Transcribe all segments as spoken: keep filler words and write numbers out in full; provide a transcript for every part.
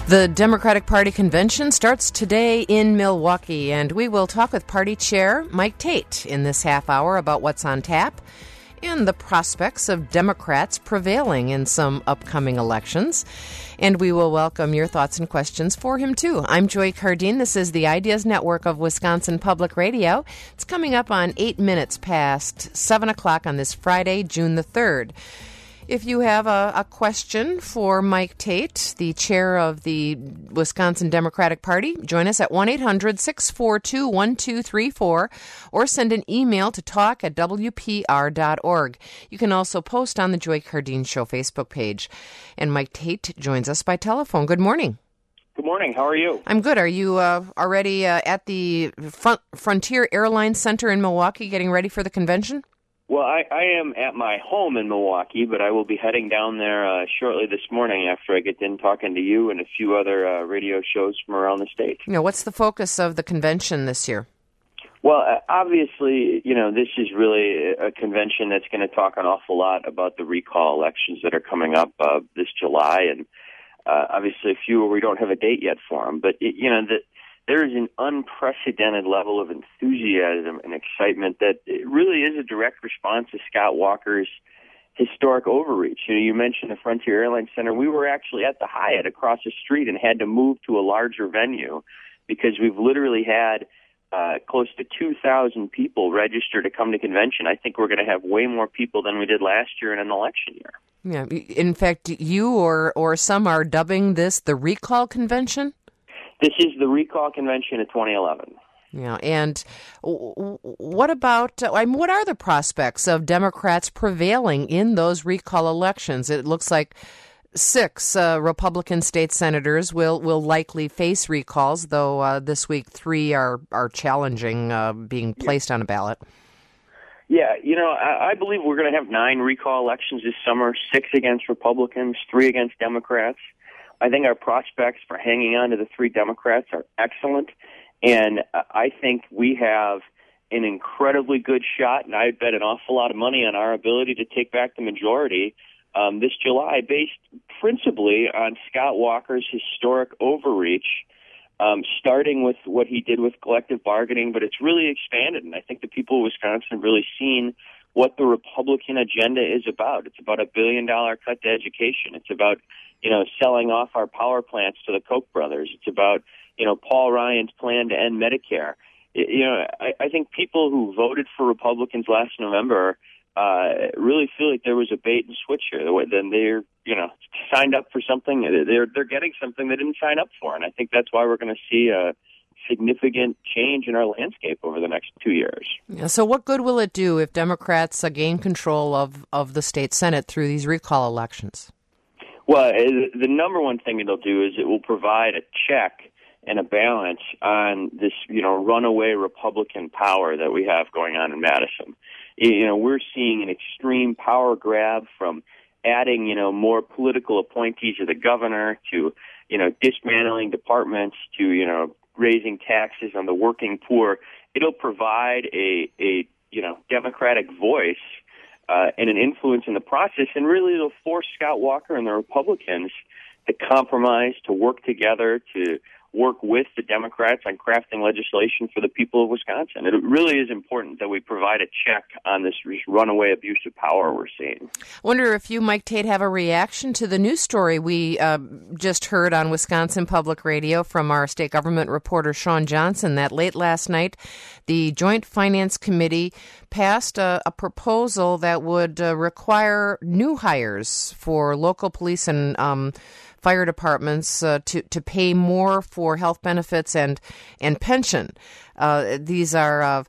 The Democratic Party convention starts today in Milwaukee, and we will talk with party chair Mike Tate in this half hour about what's on tap and the prospects of Democrats prevailing in some upcoming elections. And we will welcome your thoughts and questions for him, too. I'm Joy Cardine. This is the Ideas Network of Wisconsin Public Radio. It's coming up on eight minutes past seven o'clock on this Friday, June the third. If you have a, a question for Mike Tate, the chair of the Wisconsin Democratic Party, join us at one eight hundred six four two one two three four or send an email to talk at w p r dot org. You can also post on the Joy Cardine Show Facebook page. And Mike Tate joins us by telephone. Good morning. Good morning. How are you? I'm good. Are you uh, already uh, at the front, Frontier Airlines Center in Milwaukee getting ready for the convention? Well, I, I am at my home in Milwaukee, but I will be heading down there uh, shortly this morning after I get done talking to you and a few other uh, radio shows from around the state. You know, what's the focus of the convention this year? Well, uh, obviously, you know, this is really a convention that's going to talk an awful lot about the recall elections that are coming up uh, this July, and uh, obviously a few where we don't have a date yet for them. But, it, you know, the there is an unprecedented level of enthusiasm and excitement that it really is a direct response to Scott Walker's historic overreach. You know, you mentioned the Frontier Airlines Center. We were actually at the Hyatt across the street and had to move to a larger venue because we've literally had uh, close to two thousand people register to come to convention. I think we're going to have way more people than we did last year in an election year. Yeah. In fact, you or, or some are dubbing this the recall convention? This is the recall convention of twenty eleven. Yeah, and what about, I mean, what are the prospects of Democrats prevailing in those recall elections? It looks like six uh, Republican state senators will, will likely face recalls, though uh, this week three are, are challenging uh, being placed on a ballot. Yeah, you know, I, I believe we're going to have nine recall elections this summer, six against Republicans, three against Democrats. I think our prospects for hanging on to the three Democrats are excellent, and I think we have an incredibly good shot, and I bet an awful lot of money on our ability to take back the majority um, this July, based principally on Scott Walker's historic overreach, um, starting with what he did with collective bargaining, but it's really expanded, and I think the people of Wisconsin have really seen what the Republican agenda is about. It's about a billion-dollar cut to education. It's about you know, selling off our power plants to the Koch brothers. It's about, you know, Paul Ryan's plan to end Medicare. It, you know, I, I think people who voted for Republicans last November uh, really feel like there was a bait and switch here. Then they're, you know, signed up for something. They're they're getting something they didn't sign up for, and I think that's why we're going to see a significant change in our landscape over the next two years. Yeah, so what good will it do if Democrats uh, gain control of, of the state Senate through these recall elections? Well, the number one thing it'll do is it will provide a check and a balance on this, you know, runaway Republican power that we have going on in Madison. You know, we're seeing an extreme power grab from adding, you know, more political appointees of the governor to, you know, dismantling departments to, you know, raising taxes on the working poor. It'll provide a, a you know, Democratic voice Uh, and an influence in the process, and really it'll force Scott Walker and the Republicans to compromise, to work together, to work with the Democrats on crafting legislation for the people of Wisconsin. It really is important that we provide a check on this runaway abuse of power we're seeing. I wonder if you, Mike Tate, have a reaction to the news story we uh, just heard on Wisconsin Public Radio from our state government reporter Sean Johnson, that late last night the Joint Finance Committee passed a, a proposal that would uh, require new hires for local police and um, fire departments uh, to to pay more for health benefits and and pension. Uh, these are uh,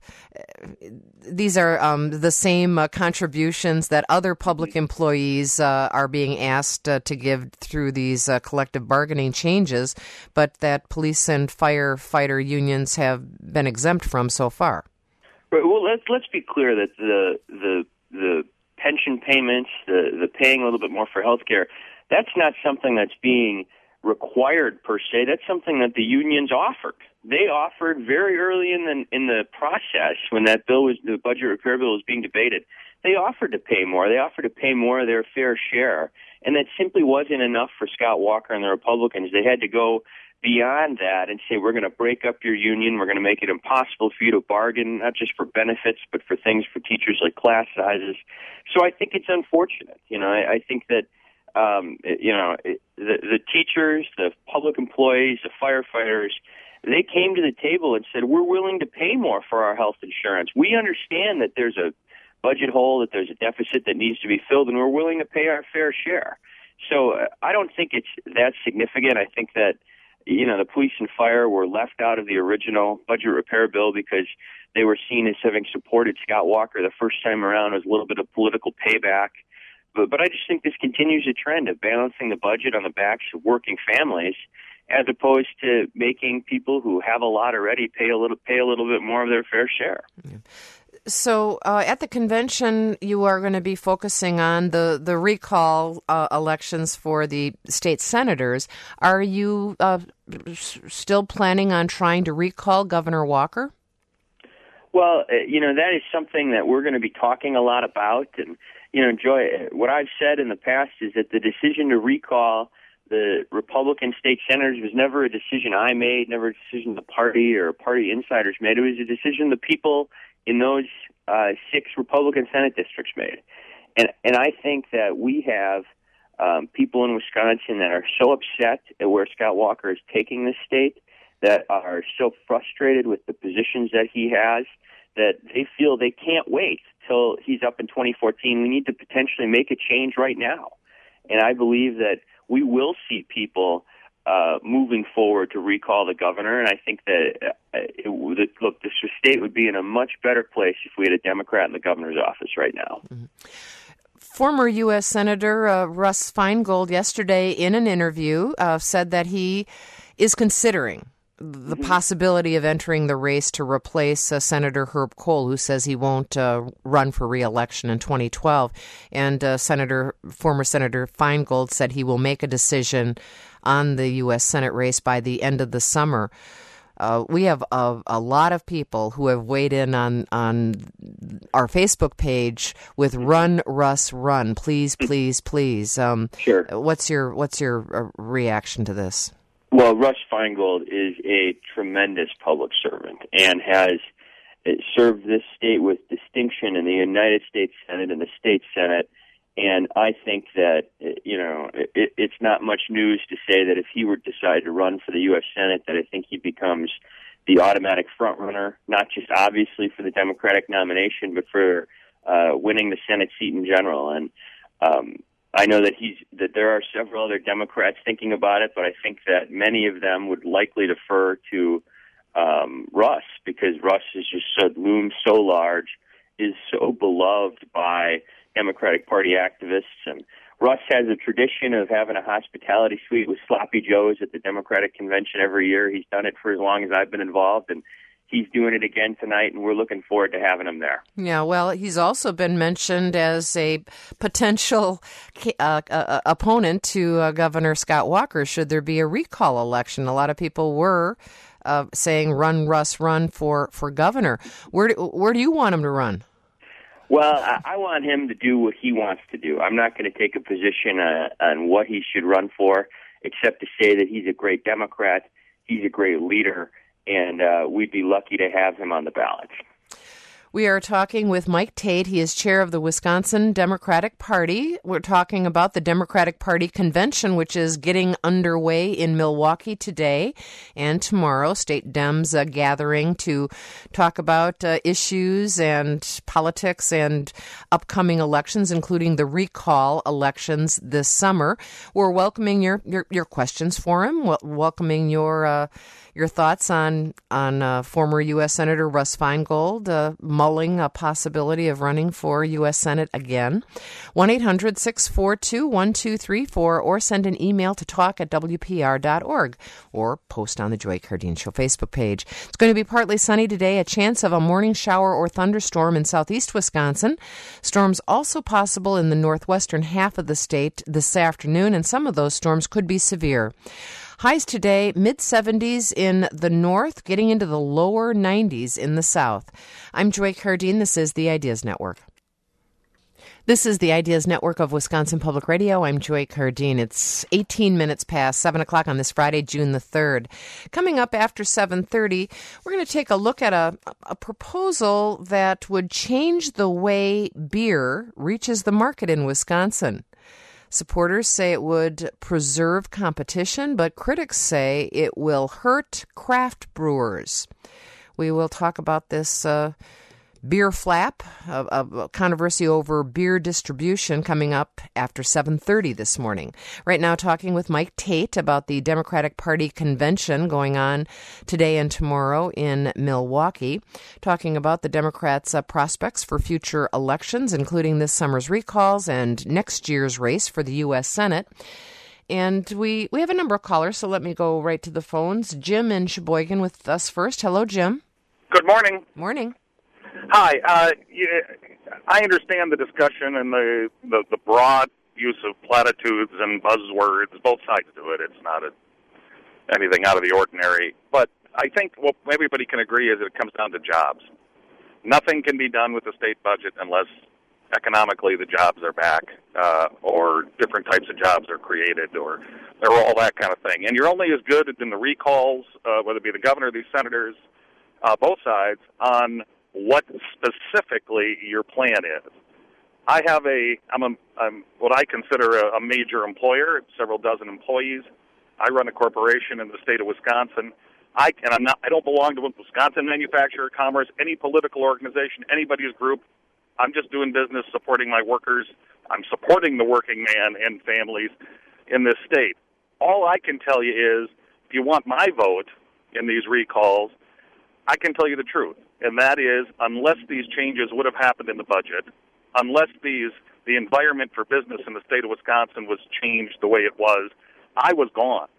these are um, the same uh, contributions that other public employees uh, are being asked uh, to give through these uh, collective bargaining changes, but that police and firefighter unions have been exempt from so far. Right. Well, let's let's be clear that the the the pension payments, the the paying a little bit more for health care, that's not something that's being required per se. That's something that the unions offered. They offered very early in the in the process when that bill was the budget repair bill was being debated. they offered to pay more. They offered to pay more of their fair share. And that simply wasn't enough for Scott Walker and the Republicans. They had to go beyond that and say, we're going to break up your union. We're going to make it impossible for you to bargain, not just for benefits, but for things for teachers like class sizes. So I think it's unfortunate. You know, I, I think that, um, you know, it, the, the teachers, the public employees, the firefighters, they came to the table and said, we're willing to pay more for our health insurance. We understand that there's a budget hole, that there's a deficit that needs to be filled, and we're willing to pay our fair share. So uh, I don't think it's that significant. I think that, you know, the police and fire were left out of the original budget repair bill because they were seen as having supported Scott Walker the first time around as a little bit of political payback. But, but I just think this continues a trend of balancing the budget on the backs of working families, as opposed to making people who have a lot already pay a little pay a little bit more of their fair share. Yeah. So uh, at the convention, you are going to be focusing on the, the recall uh, elections for the state senators. Are you uh, s- still planning on trying to recall Governor Walker? Well, uh, you know, that is something that we're going to be talking a lot about. And, you know, Joy, what I've said in the past is that the decision to recall the Republican state senators was never a decision I made, never a decision the party or party insiders made. It was a decision the people in those uh, six Republican Senate districts made. And and I think that we have um, people in Wisconsin that are so upset at where Scott Walker is taking this state, that are so frustrated with the positions that he has, that they feel they can't wait till he's up in twenty fourteen. We need to potentially make a change right now. And I believe that we will see people uh, moving forward to recall the governor, and I think that, uh, it, it, look, this state would be in a much better place if we had a Democrat in the governor's office right now. Mm-hmm. Former U S Senator uh, Russ Feingold yesterday in an interview uh, said that he is considering the mm-hmm. possibility of entering the race to replace uh, Senator Herb Kohl, who says he won't uh, run for re-election in twenty twelve. And uh, Senator, former Senator Feingold said he will make a decision on the U S Senate race by the end of the summer. Uh, we have a, a lot of people who have weighed in on on our Facebook page with "Run, Russ, Run." Please, please, please. Um, sure. What's your What's your uh, reaction to this? Well, Russ Feingold is a tremendous public servant and has served this state with distinction in the United States Senate and the state Senate. And I think that, you know, it, it's not much news to say that if he were to decide to run for the U S Senate, that I think he becomes the automatic frontrunner, not just obviously for the Democratic nomination, but for uh, winning the Senate seat in general. And um, I know that he's that there are several other Democrats thinking about it, but I think that many of them would likely defer to um, Russ, because Russ is just so looms so large, is so beloved by Democratic Party activists, and Russ has a tradition of having a hospitality suite with Sloppy Joes at the Democratic Convention every year. He's done it for as long as I've been involved, and he's doing it again tonight, and we're looking forward to having him there. Yeah, well, he's also been mentioned as a potential uh, uh, opponent to uh, Governor Scott Walker should there be a recall election. A lot of people were uh, saying, "Run, Russ, run for, for governor." Where do, where do you want him to run? Well, I want him to do what he wants to do. I'm not going to take a position uh, on what he should run for, except to say that he's a great Democrat, he's a great leader, and uh, we'd be lucky to have him on the ballot. We are talking with Mike Tate. He is chair of the Wisconsin Democratic Party. We're talking about the Democratic Party convention, which is getting underway in Milwaukee today and tomorrow. State Dems uh, gathering to talk about uh, issues and politics and upcoming elections, including the recall elections this summer. We're welcoming your your, your questions for him. Wel- welcoming your uh, your thoughts on on uh, former U S Senator Russ Feingold uh, mulling a possibility of running for U S Senate again. one eight hundred six four two one two three four, or send an email to talk at w p r dot org, or post on the Joy Cardine Show Facebook page. It's going to be partly sunny today, a chance of a morning shower or thunderstorm in southeast Wisconsin. Storms also possible in the northwestern half of the state this afternoon, and some of those storms could be severe. Highs today, mid seventies in the north, getting into the lower nineties in the south. I'm Joy Cardine. This is the Ideas Network. This is the Ideas Network of Wisconsin Public Radio. I'm Joy Cardine. It's eighteen minutes past seven o'clock on this Friday, June the third. Coming up after seven thirty, we're going to take a look at a, a proposal that would change the way beer reaches the market in Wisconsin. Supporters say it would preserve competition, but critics say it will hurt craft brewers. We will talk about this uh, beer flap, a, a controversy over beer distribution, coming up after seven thirty this morning. Right now, talking with Mike Tate about the Democratic Party convention going on today and tomorrow in Milwaukee, talking about the Democrats' uh, prospects for future elections, including this summer's recalls and next year's race for the U S Senate. And we, we have a number of callers, so let me go right to the phones. Jim in Sheboygan with us first. Hello, Jim. Good morning. Morning. Hi. Uh, yeah, I understand the discussion and the, the, the broad use of platitudes and buzzwords. Both sides do it. It's not a, anything out of the ordinary. But I think what everybody can agree is that it comes down to jobs. Nothing can be done with the state budget unless economically the jobs are back uh, or different types of jobs are created or, or all that kind of thing. And you're only as good in the recalls, uh, whether it be the governor or these senators, uh, both sides, on what specifically your plan is. I have a, I'm, a, I'm what I consider a, a major employer, several dozen employees. I run a corporation in the state of Wisconsin. I and I'm not, I don't belong to a Wisconsin Manufacturer Commerce, any political organization, anybody's group. I'm just doing business, supporting my workers. I'm supporting the working man and families in this state. All I can tell you is, if you want my vote in these recalls, I can tell you the truth. And that is, unless these changes would have happened in the budget, unless these the environment for business in the state of Wisconsin was changed the way it was, I was gone.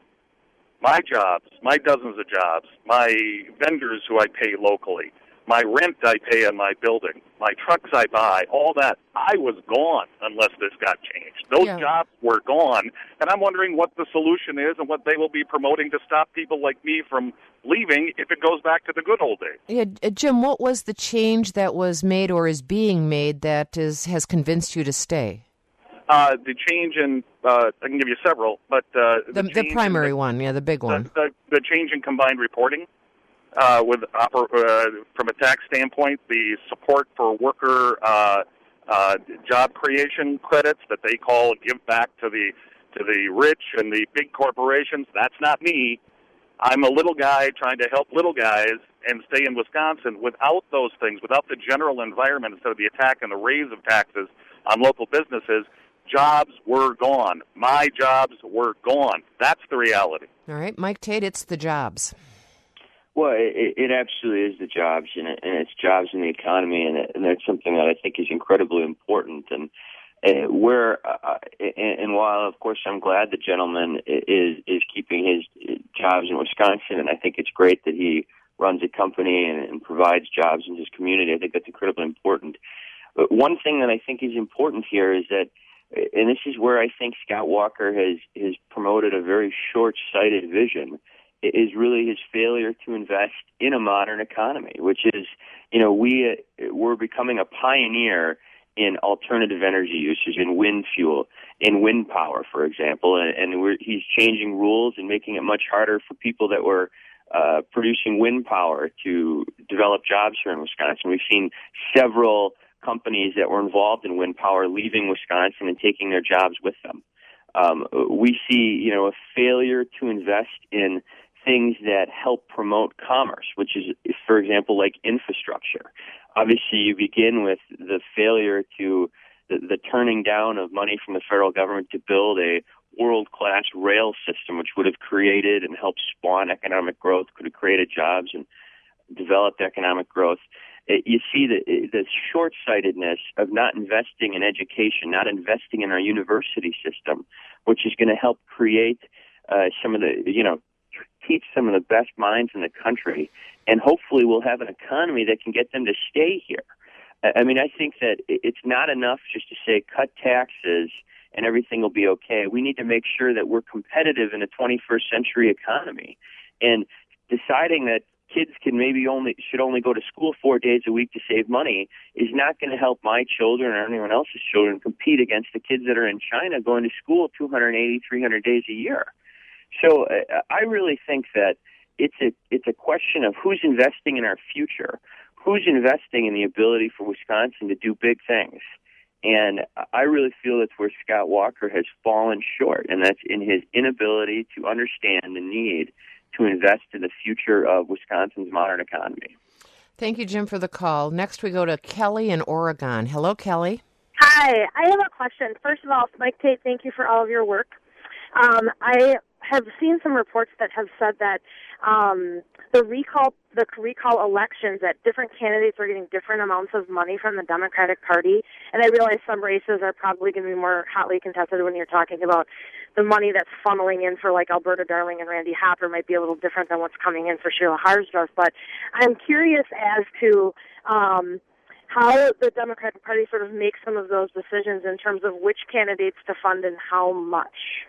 My jobs, my dozens of jobs, my vendors who I pay locally, my rent I pay on my building, my trucks I buy, all that, I was gone unless this got changed. Those yeah. jobs were gone, and I'm wondering what the solution is and what they will be promoting to stop people like me from leaving if it goes back to the good old days. Yeah, Jim, what was the change that was made or is being made that is has convinced you to stay? Uh, the change in, uh, I can give you several, but... Uh, the, the, the primary the, one, yeah, the big one. The, the, the change in combined reporting. Uh, with uh, from a tax standpoint, the support for worker uh, uh, job creation credits that they call give back to the to the rich and the big corporations. That's not me. I'm a little guy trying to help little guys and stay in Wisconsin. Without those things, without the general environment, instead of the attack and the raise of taxes on local businesses, jobs were gone. My jobs were gone. That's the reality. All right, Mike Tate, it's the jobs. Well, it, it absolutely is the jobs, and, it, and it's jobs in the economy, and, it, and that's something that I think is incredibly important. And uh, where, uh, and, and while of course I'm glad the gentleman is is keeping his jobs in Wisconsin, and I think it's great that he runs a company and, and provides jobs in his community. I think that's incredibly important. But one thing that I think is important here is that, and this is where I think Scott Walker has has promoted a very short-sighted vision, is really his failure to invest in a modern economy, which is, you know, we, uh, we're becoming a pioneer in alternative energy usage, in wind fuel, in wind power, for example, and, and we're, he's changing rules and making it much harder for people that were uh, producing wind power to develop jobs here in Wisconsin. We've seen several companies that were involved in wind power leaving Wisconsin and taking their jobs with them. Um, we see, you know, a failure to invest in things that help promote commerce, which is, for example, like infrastructure. Obviously, you begin with the failure to, the, the turning down of money from the federal government to build a world-class rail system, which would have created and helped spawn economic growth, could have created jobs and developed economic growth. It, you see the, the short-sightedness of not investing in education, not investing in our university system, which is going to help create uh, some of the, you know, teach some of the best minds in the country, and hopefully we'll have an economy that can get them to stay here. I mean, I think that it's not enough just to say cut taxes and everything will be okay. We need to make sure that we're competitive in a twenty-first century economy. And deciding that kids can maybe only should only go to school four days a week to save money is not going to help my children or anyone else's children compete against the kids that are in China going to school two hundred eighty, three hundred days a year. So uh, I really think that it's a it's a question of who's investing in our future, who's investing in the ability for Wisconsin to do big things. And I really feel that's where Scott Walker has fallen short, and that's in his inability to understand the need to invest in the future of Wisconsin's modern economy. Thank you, Jim, for the call. Next, we go to Kelly in Oregon. Hello, Kelly. Hi. I have a question. First of all, Mike Tate, thank you for all of your work. Um, I have seen some reports that have said that um, the recall the recall elections, that different candidates are getting different amounts of money from the Democratic Party. And I realize some races are probably going to be more hotly contested when you're talking about the money that's funneling in for like Alberta Darling and Randy Hopper might be a little different than what's coming in for Sheila Harsdorf. But I'm curious as to um, how the Democratic Party sort of makes some of those decisions in terms of which candidates to fund and how much.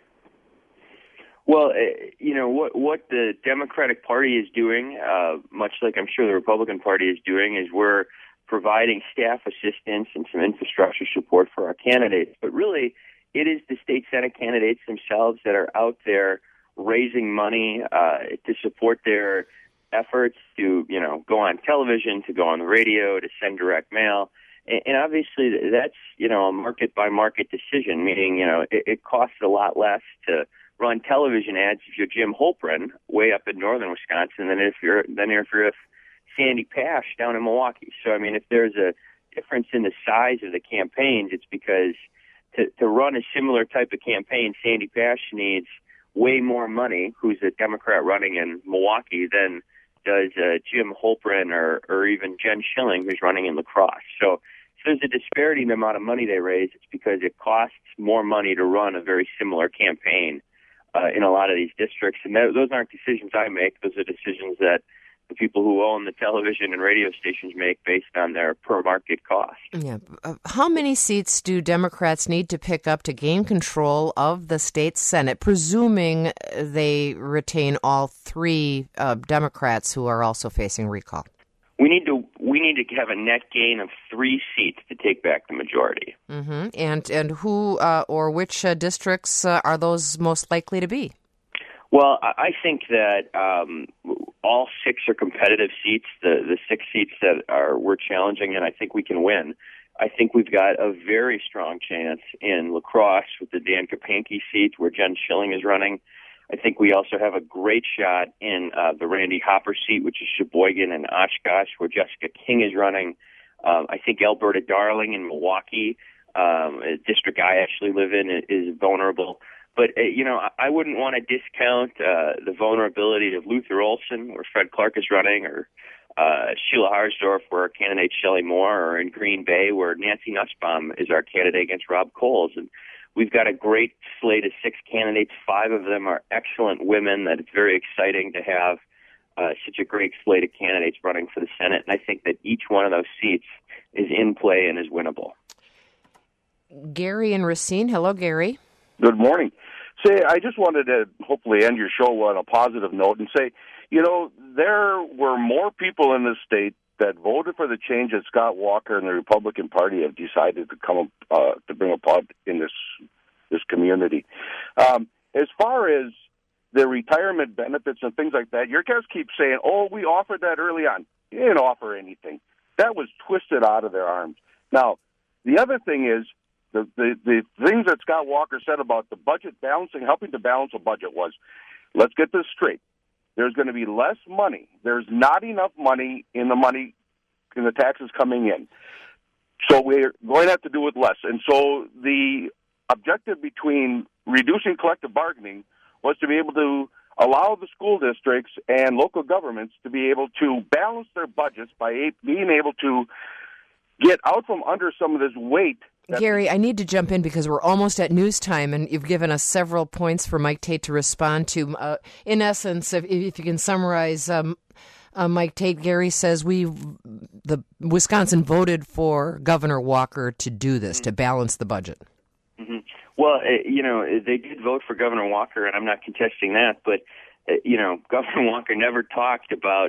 Well, you know, what what the Democratic Party is doing, uh, much like I'm sure the Republican Party is doing, is we're providing staff assistance and some infrastructure support for our candidates. But really, it is the state Senate candidates themselves that are out there raising money uh, to support their efforts to, you know, go on television, to go on the radio, to send direct mail. And, and obviously, that's, you know, a market-by-market decision, meaning, you know, it, it costs a lot less to run television ads if you're Jim Holprin way up in northern Wisconsin than if you're than if you're if Sandy Pash down in Milwaukee. So I mean, if there's a difference in the size of the campaigns, it's because to to run a similar type of campaign, Sandy Pash needs way more money, who's a Democrat running in Milwaukee, than does uh, Jim Holprin or or even Jen Schilling, who's running in La Crosse. So. So there's a disparity in the amount of money they raise. It's because it costs more money to run a very similar campaign Uh, in a lot of these districts, and that, those aren't decisions I make. Those are decisions that the people who own the television and radio stations make based on their per-market cost. Yeah. Uh, how many seats do Democrats need to pick up to gain control of the state Senate, presuming they retain all three uh, Democrats who are also facing recall? We need to we need to have a net gain of three seats to take back the majority. Mm-hmm. And and who uh, or which uh, districts uh, are those most likely to be? Well, I think that um, all six are competitive seats. The the six seats that are we're challenging, and I think we can win. I think we've got a very strong chance in La Crosse with the Dan Kapanke seat where Jen Schilling is running. I think we also have a great shot in uh, the Randy Hopper seat, which is Sheboygan and Oshkosh, where Jessica King is running. Um, I think Alberta Darling in Milwaukee, um, a district I actually live in, is vulnerable. But, uh, you know, I wouldn't want to discount uh, the vulnerability of Luther Olson, where Fred Clark is running, or uh, Sheila Harsdorf, where our candidate Shelley Moore, or in Green Bay, where Nancy Nussbaum is our candidate against Rob Coles. And we've got a great slate of six candidates. Five of them are excellent women that it's very exciting to have uh, such a great slate of candidates running for the Senate. And I think that each one of those seats is in play and is winnable. Gary and Racine. Hello, Gary. Good morning. Say, I just wanted to hopefully end your show on a positive note and say, you know, there were more people in this state that voted for the change that Scott Walker and the Republican Party have decided to come uh, to bring about in this this community. Um, as far as the retirement benefits and things like that, your guys keep saying, "Oh, we offered that early on." You didn't offer anything. That was twisted out of their arms. Now, the other thing is the the, the things that Scott Walker said about the budget balancing, helping to balance a budget was, let's get this straight. There's going to be less money. There's not enough money in the money in the taxes coming in. So we're going to have to do with less. And so the objective between reducing collective bargaining was to be able to allow the school districts and local governments to be able to balance their budgets by being able to get out from under some of this weight. Gary, I need to jump in because we're almost at news time, and you've given us several points for Mike Tate to respond to. Uh, in essence, if, if you can summarize, um, uh, Mike Tate, Gary says we, the Wisconsin voted for Governor Walker to do this, mm-hmm. to balance the budget. Mm-hmm. Well, uh, you know, they did vote for Governor Walker, and I'm not contesting that, but, uh, you know, Governor Walker never talked about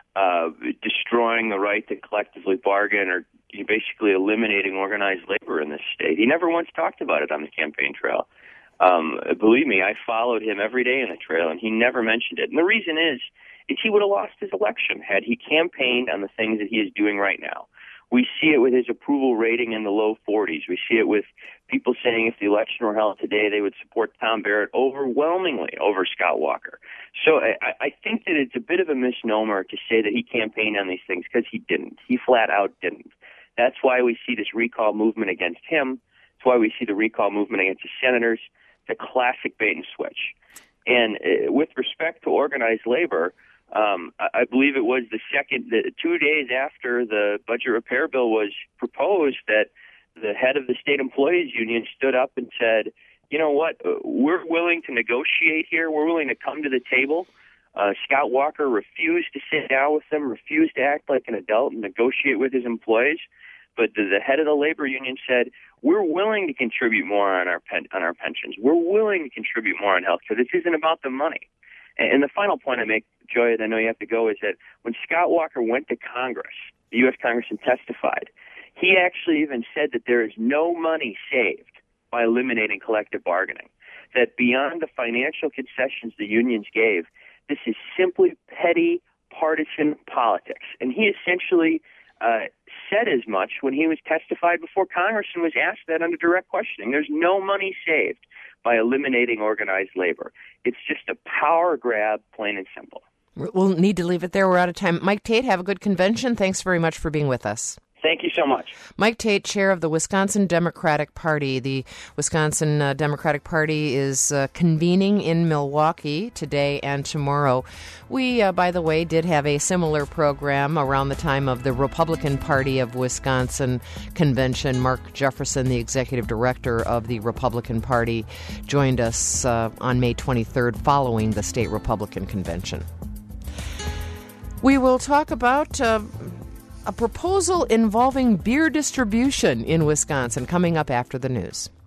uh, destroying the right to collectively bargain or basically eliminating organized labor in this state. He never once talked about it on the campaign trail. Um, believe me, I followed him every day in the trail, and he never mentioned it. And the reason is, is he would have lost his election had he campaigned on the things that he is doing right now. We see it with his approval rating in the low forties. We see it with people saying if the election were held today, they would support Tom Barrett overwhelmingly over Scott Walker. So I, I think that it's a bit of a misnomer to say that he campaigned on these things, because he didn't. He flat out didn't. That's why we see this recall movement against him. That's why we see the recall movement against the senators. It's a classic bait and switch. And uh, with respect to organized labor, Um, I believe it was the second, the, two days after the budget repair bill was proposed, that the head of the state employees union stood up and said, you know what, we're willing to negotiate here. We're willing to come to the table. Uh, Scott Walker refused to sit down with them, refused to act like an adult and negotiate with his employees. But the, the head of the labor union said, we're willing to contribute more on our pen, on our pensions. We're willing to contribute more on health care. This isn't about the money. And the final point I make, Joy, I know you have to go, is that when Scott Walker went to Congress, the U S Congress, and testified, he actually even said that there is no money saved by eliminating collective bargaining, that beyond the financial concessions the unions gave, this is simply petty partisan politics. And he essentially uh, said as much when he was testified before Congress and was asked that under direct questioning. There's no money saved by eliminating organized labor. It's just a power grab, plain and simple. We'll need to leave it there. We're out of time. Mike Tate, have a good convention. Thanks very much for being with us. Thank you so much. Mike Tate, chair of the Wisconsin Democratic Party. The Wisconsin uh, Democratic Party is uh, convening in Milwaukee today and tomorrow. We, uh, by the way, did have a similar program around the time of the Republican Party of Wisconsin convention. Mark Jefferson, the executive director of the Republican Party, joined us uh, on May twenty-third following the state Republican convention. We will talk about Uh, a proposal involving beer distribution in Wisconsin coming up after the news.